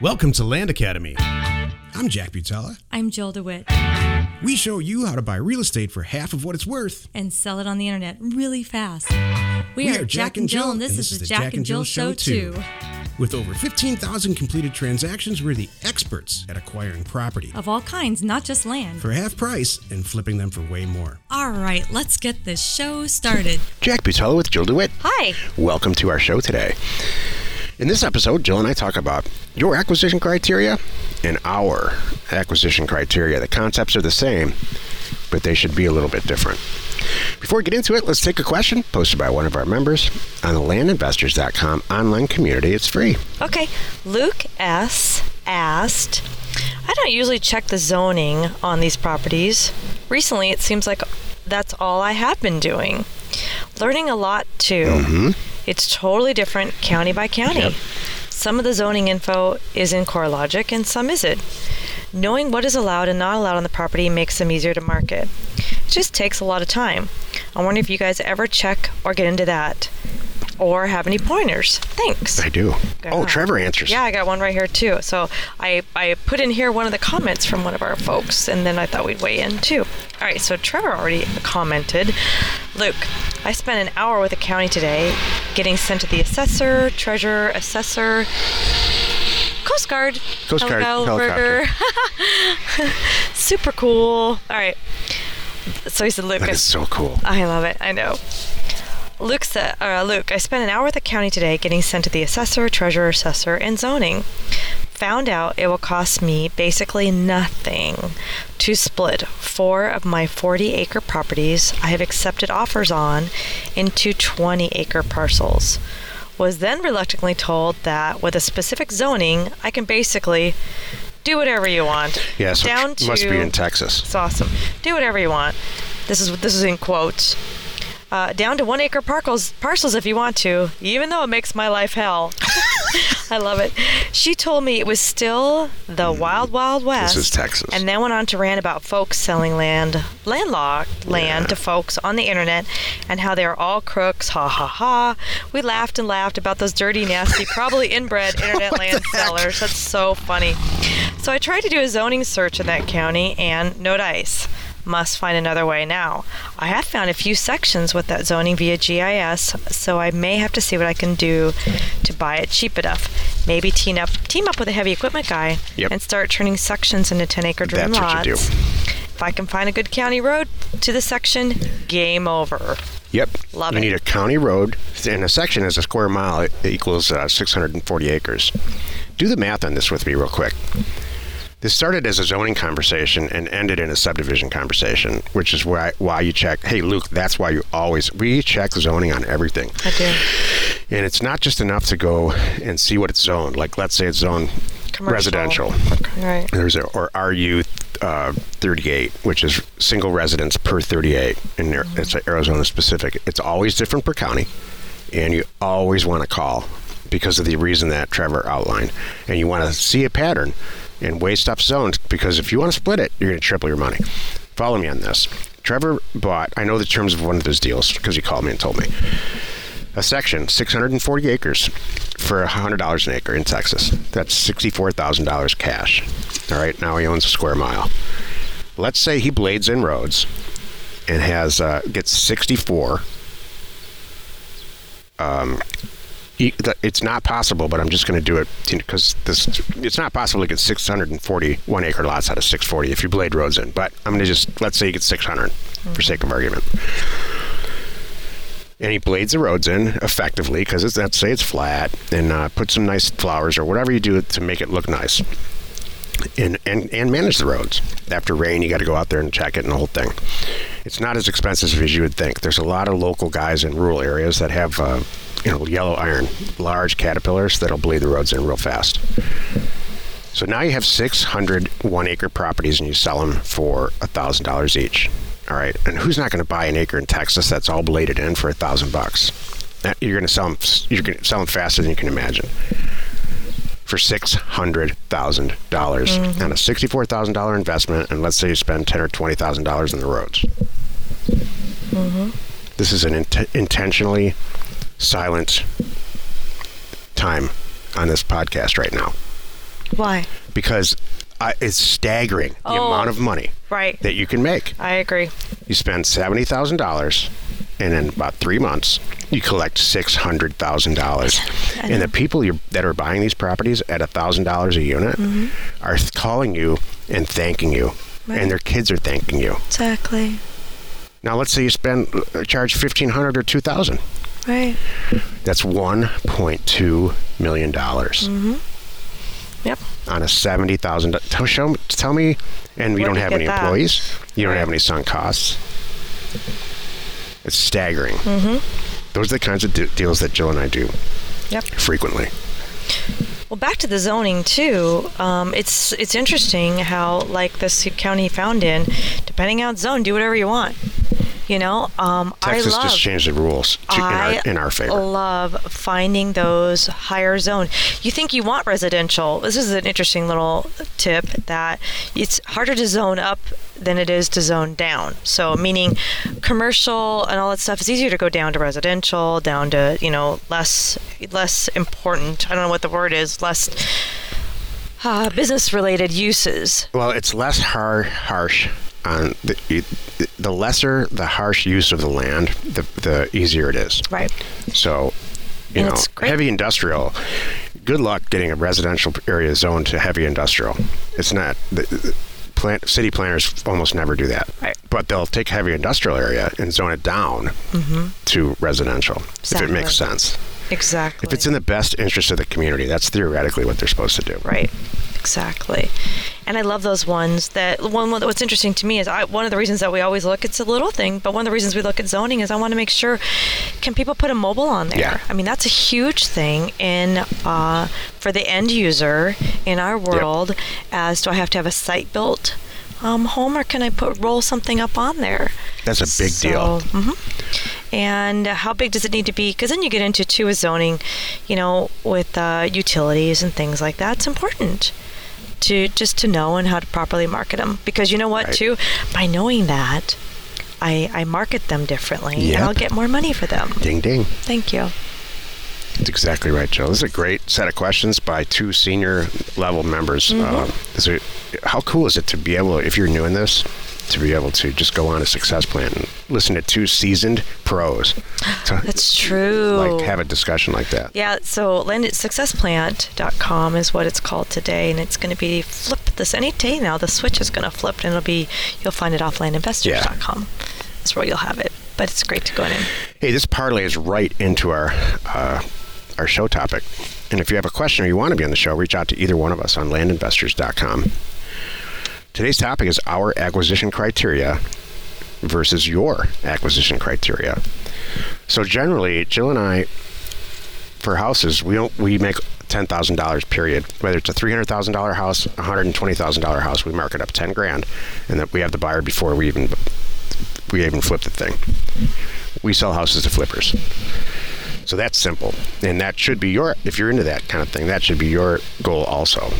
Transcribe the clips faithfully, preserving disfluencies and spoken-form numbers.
Welcome to Land Academy. I'm Jack Butala. I'm Jill DeWitt. We show you how to buy real estate for half of what it's worth. And sell it on the internet really fast. We, We are Jack and Jill, and this, is the Jack and Jill Show too. With over fifteen thousand completed transactions, we're the experts at acquiring property. Of all kinds, not just land. For half price and flipping them for way more. All right, let's get this show started. Jack Butala with Jill DeWitt. Hi. Welcome to our show today. In this episode, Jill and I talk about your acquisition criteria and our acquisition criteria. The concepts are the same, but they should be a little bit different. Before we get into it, let's take a question posted by one of our members on the land investors dot com online community. It's free. Okay. Luke S. asked, I don't usually check the zoning on these properties. Recently, it seems like that's all I have been doing. Learning a lot, too. Mm-hmm. It's totally different county by county. Yep. Some of the zoning info is in CoreLogic and some isn't. Knowing what is allowed and not allowed on the property makes them easier to market. It just takes a lot of time. I wonder if you guys ever check or get into that or have any pointers. Thanks. I do. Yeah. Oh, Trevor answers. Yeah, I got one right here too. So I, I put in here one of the comments from one of our folks, and then I thought we'd weigh in too. All right, so Trevor already commented. Luke, I spent an hour with the county today getting sent to the assessor, treasurer, assessor, Coast Guard, Coast Guard helicopter. Super cool. All right. So he said, Luke. That is so cool. I love it. I know. Luke said, uh, Luke, I spent an hour with the county today getting sent to the assessor, treasurer, assessor, and zoning. Found out it will cost me basically nothing to split four of my forty acre properties I have accepted offers on into twenty acre parcels. Was then reluctantly told that with a specific zoning, I can basically do whatever you want. Yeah, so Down it to, must be in Texas. It's awesome. Do whatever you want. This is this is in quotes. Uh, down to one acre parcels, parcels if you want to, even though it makes my life hell. I love it. She told me it was still the wild, wild west. This is Texas. And then went on to rant about folks selling land, landlocked land Yeah. to folks on the internet and how they are all crooks. Ha ha ha. We laughed and laughed about those dirty, nasty, probably inbred internet land sellers. That's so funny. So I tried to do a zoning search in that county and no dice. Must find another way now. I have found a few sections with that zoning via G I S, so I may have to see what I can do to buy it cheap enough. Maybe team up team up with a heavy equipment guy Yep. and start turning sections into ten acre dream That's lots. what you do. If I can find a good county road to the section, game over. Yep. Love you it. need a county road, and a section is a square mile. It equals uh, six hundred forty acres. Do the math on this with me real quick. This started as a zoning conversation and ended in a subdivision conversation, which is why why you check. Hey, Luke, that's why you always, we check zoning on everything. I do. And it's not just enough to go and see what it's zoned. Like, let's say it's zoned Commercial. residential. Right. There's a, or R U uh, thirty-eight, which is single residence per thirty-eight. And there, it's Arizona specific. It's always different per county. And you always want to call because of the reason that Trevor outlined. And you want to see a pattern and weigh stuff zoned, because if you want to split it, you're going to triple your money. Follow me on this. Trevor bought, I know the terms of one of his deals because he called me and told me, a section, six hundred forty acres for one hundred dollars an acre in Texas. That's sixty-four thousand dollars cash. All right, now he owns a square mile. Let's say he blades in roads and has uh, gets sixty-four. Um, he, it's not possible, but I'm just going to do it because this. It's not possible to get six hundred forty-one acre lots out of six forty if you blade roads in. But I'm going to just, let's say you get six hundred mm-hmm. for sake of argument. And he blades the roads in effectively because it's, let's say it's flat, and uh, put some nice flowers or whatever you do to make it look nice. And, and and manage the roads. After rain, you got to go out there and check it and the whole thing. It's not as expensive as you would think. There's a lot of local guys in rural areas that have, uh, you know, yellow iron, large caterpillars that'll bleed the roads in real fast. So now you have six hundred one acre properties and you sell them for one thousand dollars each. All right, and who's not going to buy an acre in Texas that's all bladed in for a thousand bucks? You're going to sell them. You're going to sell them faster than you can imagine. For six hundred thousand dollars mm-hmm. on a sixty-four thousand dollars investment, and let's say you spend ten thousand dollars or twenty thousand dollars on the roads. Mm-hmm. This is an int- intentionally silent time on this podcast right now. Why? Because I, it's staggering the Oh, amount of money right. that you can make. I agree. You spend seventy thousand dollars, and in about three months, you collect six hundred thousand dollars. I And know. the people you're, that are buying these properties at one thousand dollars a unit Mm-hmm. are th- calling you and thanking you, Right. and their kids are thanking you. Exactly. Now, let's say you spend uh, charge fifteen hundred dollars or two thousand dollars. Right. That's one point two million dollars. Mm-hmm. Yep. On a seventy thousand dollars. Tell, show, tell me, and we Where'd don't you have get any that? employees. You don't Right. have any sunk costs. It's staggering. Mm-hmm. Those are the kinds of de- deals that Jill and I do Yep. frequently. Well, back to the zoning too. Um, it's it's interesting how, like this county found in, depending on zone, do whatever you want. You know, um, Texas I love. just changed the rules to, in, I our, in our favor. love finding those higher zone. You think you want residential. This is an interesting little tip that it's harder to zone up than it is to zone down. So meaning commercial and all that stuff, it's easier to go down to residential, down to, you know, less less important. I don't know what the word is, less uh, business related uses. Well, it's less har- harsh on the, it, the lesser the harsh use of the land, the, the easier it is. Right. So, you And know, it's great. heavy industrial, good luck getting a residential area zoned to heavy industrial. It's not, the, the plant, city planners almost never do that. Right. But they'll take heavy industrial area and zone it down Mm-hmm. to residential, if Exactly. it makes sense. Exactly. If it's in the best interest of the community, that's theoretically what they're supposed to do. Right. Exactly. And I love those ones that one what's interesting to me is I one of the reasons that we always look, it's a little thing, but one of the reasons we look at zoning is I want to make sure, can people put a mobile on there? Yeah. I mean, that's a huge thing in uh, for the end user in our world as do I have to have a site built um, home or can I put roll something up on there? That's a big So, deal. mhm. And how big does it need to be? Because then you get into too a zoning, you know, with uh, utilities and things like that. It's important to just to know and how to properly market them. Because you know what, Right. too, by knowing that, I I market them differently, Yep. and I'll get more money for them. Ding, ding. Thank you. That's exactly right, Jill. This is a great set of questions by two senior level members. Mm-hmm. Uh, this is- how cool is it to be able, if you're new in this, to be able to just go on a success plan and listen to two seasoned pros to That's true. like have a discussion like that. Yeah, so land success plant dot com is what it's called today, and it's going to be flipped this any day now. The switch is going to flip, and it'll be, you'll find it off land investors dot com. That's where you'll have it. But it's great to go in. Hey, this parlays right into our uh, our show topic. And if you have a question or you want to be on the show, reach out to either one of us on land investors dot com. Today's topic is our acquisition criteria versus your acquisition criteria. So generally, Jill and I, for houses, we don't we make ten thousand dollars period. Whether it's a three hundred thousand dollar house, a hundred and twenty thousand dollar house, we mark it up ten grand, and that we have the buyer before we even we even flip the thing. We sell houses to flippers. So that's simple, and that should be your, if you're into that kind of thing, that should be your goal also.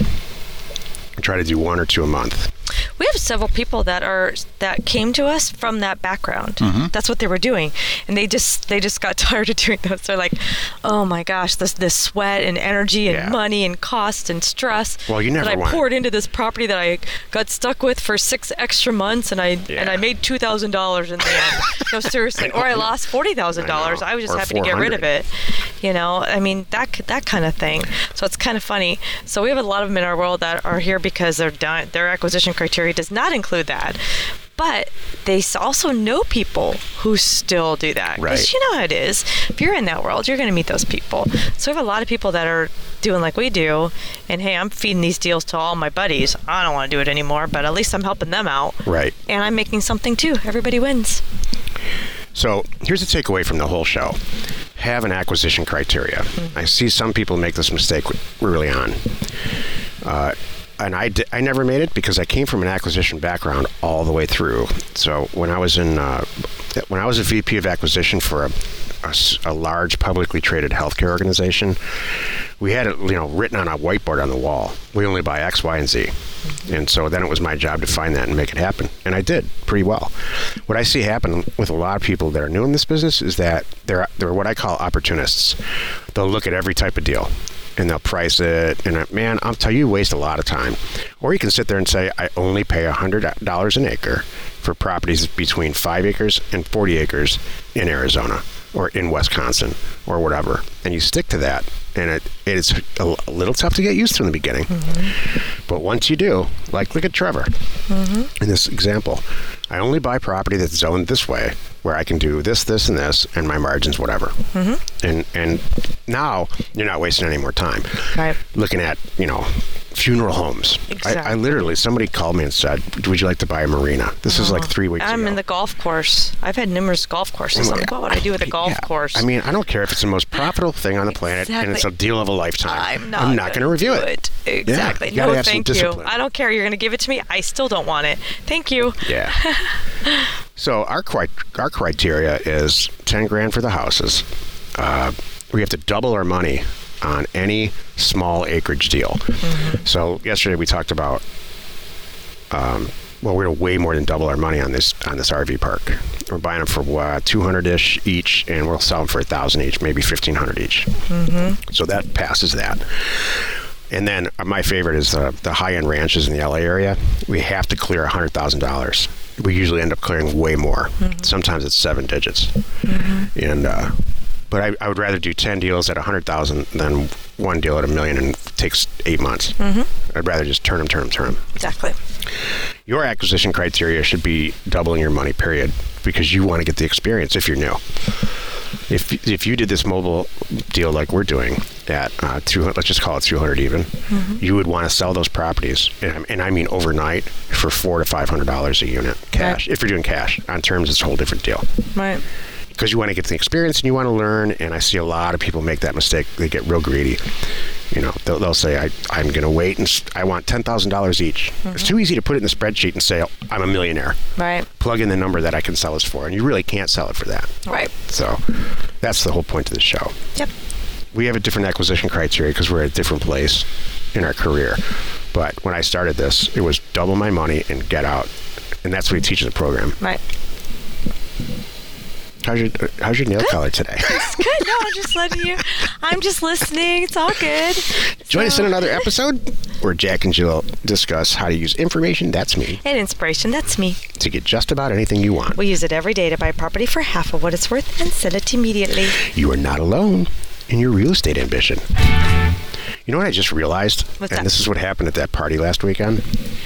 Try to do one or two a month. We have several people that are that came to us from that background. Mm-hmm. That's what they were doing, and they just they just got tired of doing those. They're like, "Oh my gosh, this this sweat and energy and Yeah. money and cost and stress Well, you never that I want- poured into this property that I got stuck with for six extra months, and I and Yeah. I made two thousand dollars in the end. No, seriously, or I lost forty thousand dollars. I know. I was just Or happy to get rid of four hundred. it. You know, I mean that that kind of thing. So it's kind of funny. So we have a lot of them in our world that are here because their di- their acquisition criteria does not include that. But they s- also know people who still do that. Because Right. you know how it is. If you're in that world, you're going to meet those people. So we have a lot of people that are doing like we do. And hey, I'm feeding these deals to all my buddies. I don't want to do it anymore, but at least I'm helping them out. Right. And I'm making something too. Everybody wins. So here's the takeaway from the whole show. Have an acquisition criteria. I see some people make this mistake early on. Uh, and I, di- I never made it because I came from an acquisition background all the way through. So when I was in, uh, when I was a V P of acquisition for a, a s- a large publicly traded healthcare organization, we had it, you know, written on a whiteboard on the wall. We only buy X, Y, and Z. And so then it was my job to find that and make it happen. And I did pretty well. What I see happen with a lot of people that are new in this business is that they're they're what I call opportunists. They'll look at every type of deal. and they'll price it. And uh, man, I'll tell you, you waste a lot of time. Or you can sit there and say, I only pay one hundred dollars an acre for properties between five acres and forty acres in Arizona or in Wisconsin or whatever. And you stick to that. And it, it is a, a little tough to get used to in the beginning. Mm-hmm. But once you do, like look at Trevor mm-hmm. in this example. I only buy property that's zoned this way, where I can do this, this, and this, and my margins, whatever. Mm-hmm. And and now you're not wasting any more time. Right. Looking at, you know, funeral homes. Exactly. I, I literally, somebody called me and said, would you like to buy a marina? This oh. is like three weeks I'm ago. I'm in the golf course. I've had numerous golf courses. I'm like, what would I do with a golf yeah. course? I mean, I don't care if it's the most profitable thing on the planet exactly. and it's a deal of a lifetime. I'm not, I'm not going to review it. it. Exactly. Yeah, you no, thank you. Discipline. I don't care. You're going to give it to me. I still don't want it. Thank you. Yeah. So our our criteria is ten grand for the houses. Uh, we have to double our money on any small acreage deal. Mm-hmm. So yesterday we talked about, um, well, we're way more than double our money on this on this R V park. We're buying them for uh, two hundred ish each, and we'll sell them for a thousand each, maybe fifteen hundred each. Mm-hmm. So that passes that. And then uh, my favorite is the the high end ranches in the L A area. We have to clear a hundred thousand dollars. We usually end up clearing way more. Mm-hmm. Sometimes it's seven digits. Mm-hmm. And uh, but I, I would rather do ten deals at a hundred thousand than one deal at a million and it takes eight months. Mm-hmm. I'd rather just turn them, turn them, turn them. Exactly. Your acquisition criteria should be doubling your money, period, because you want to get the experience if you're new. If if you did this mobile deal like we're doing at uh, two, let's just call it two hundred even, mm-hmm. you would want to sell those properties, and, and I mean overnight, for four to five hundred dollars a unit cash. Right. If you're doing cash, on terms, it's a whole different deal. Right. Because you want to get the experience and you want to learn, and I see a lot of people make that mistake. They get real greedy. You know, they'll, they'll say, I, I'm going to wait, and st- I want ten thousand dollars each. Mm-hmm. It's too easy to put it in the spreadsheet and say, oh, I'm a millionaire. Right. Plug in the number that I can sell this for, and you really can't sell it for that. Right. So that's the whole point of the show. Yep. We have a different acquisition criteria because we're at a different place in our career. But when I started this, it was double my money and get out. And that's what we teach in the program. Right. How's your How's your nail good. color today? It's good. No, I'm just letting you. I'm just listening. It's all good. Join so. us in another episode where Jack and Jill discuss how to use information, that's me, and inspiration, that's me, to get just about anything you want. We use it every day to buy property for half of what it's worth and sell it immediately. You are not alone in your real estate ambition. You know what I just realized? What's and that? This is what happened at that party last weekend.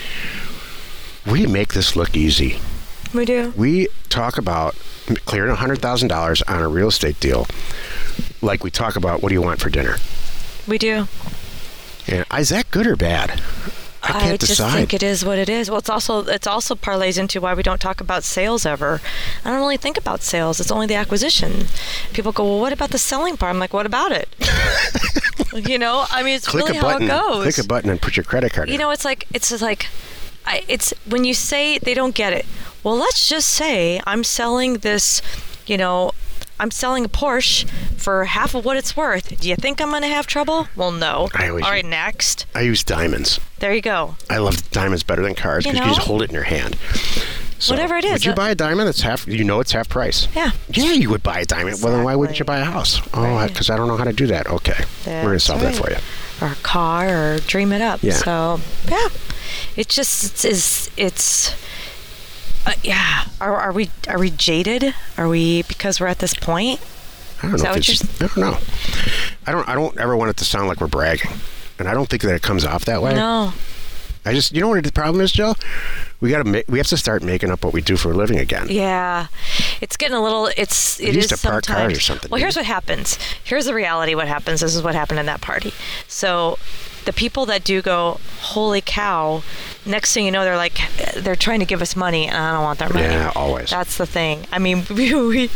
We make this look easy. We do. We talk about clearing one hundred thousand dollars on a real estate deal like we talk about what do you want for dinner. We do. And is that good or bad? I can't I decide. just think it is what it is. Well, it's also it's also parlays into why we don't talk about sales ever. I don't really think about sales. It's only the acquisition. People go, well, what about the selling part? I'm like, what about it? You know, I mean, it's Click really a button, how it goes. Click a button and put your credit card in. You know, it's like it's just like. I, it's when you say they don't get it. Well, let's just say I'm selling this, you know, I'm selling a Porsche for half of what it's worth. Do you think I'm going to have trouble? Well, no. I always All right, use, next. I use diamonds. There you go. I love diamonds better than cars because you, you just hold it in your hand. So, whatever it is. Would you uh, buy a diamond that's half, you know it's half price? Yeah. Yeah, you would buy a diamond. Exactly. Well, then why wouldn't you buy a house? Oh, because right. I don't know how to do that. Okay. That's We're going to solve right. that for you. Or a car, or dream it up. Yeah. So, yeah. It just is, it's, uh, yeah. Are, are we are we jaded? Are we, because we're at this point? I don't know. If it's, I don't know. I don't, I don't ever want it to sound like we're bragging. And I don't think that it comes off that way. No. I just, you know what the problem is, Joe? We got to make, we have to start making up what we do for a living again. Yeah, it's getting a little. It's it we used is to park sometimes. cars or something. Well, here's what happens. Here's the reality. What happens? This is what happened in that party. So, the people that do go, holy cow! Next thing you know, they're like, they're trying to give us money, and I don't want their money. Yeah, always. That's the thing. I mean, we. we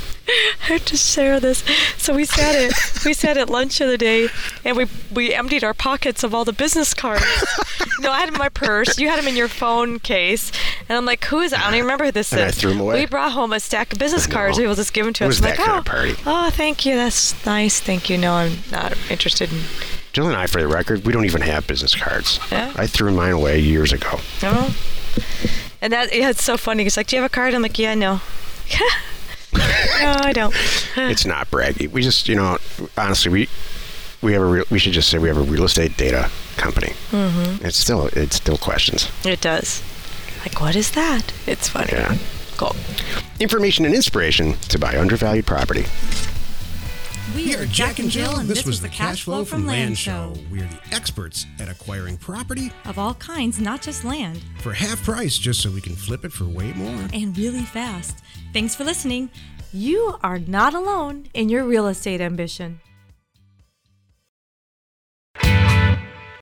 I have to share this. So we sat at we sat at lunch the other day, and we we emptied our pockets of all the business cards. You know, I had them in my purse. You had them in your phone case, and I'm like, "Who is it?" I don't even remember who this and is. I threw them away. We brought home a stack of business cards. We will just give them to it us. Was I'm that like, kind oh, of party? oh, thank you. That's nice. Thank you. No, I'm not interested in. Jill and I, for the record, we don't even have business cards. Yeah. I threw mine away years ago. No. And that yeah, it's so funny. He's like, "Do you have a card?" I'm like, "Yeah, no." No, I don't. It's not braggy. We just, you know, honestly, we we have a re- we should just say we have a real estate data company. Mm-hmm. It's still it still questions. It does. Like, what is that? It's funny. Yeah. Cool. Information and inspiration to buy undervalued property. We are Jack and Jill, and this was the Cash Flow from Land Show. We are the experts at acquiring property of all kinds, not just land, for half price, just so we can flip it for way more. And really fast. Thanks for listening. You are not alone in your real estate ambition.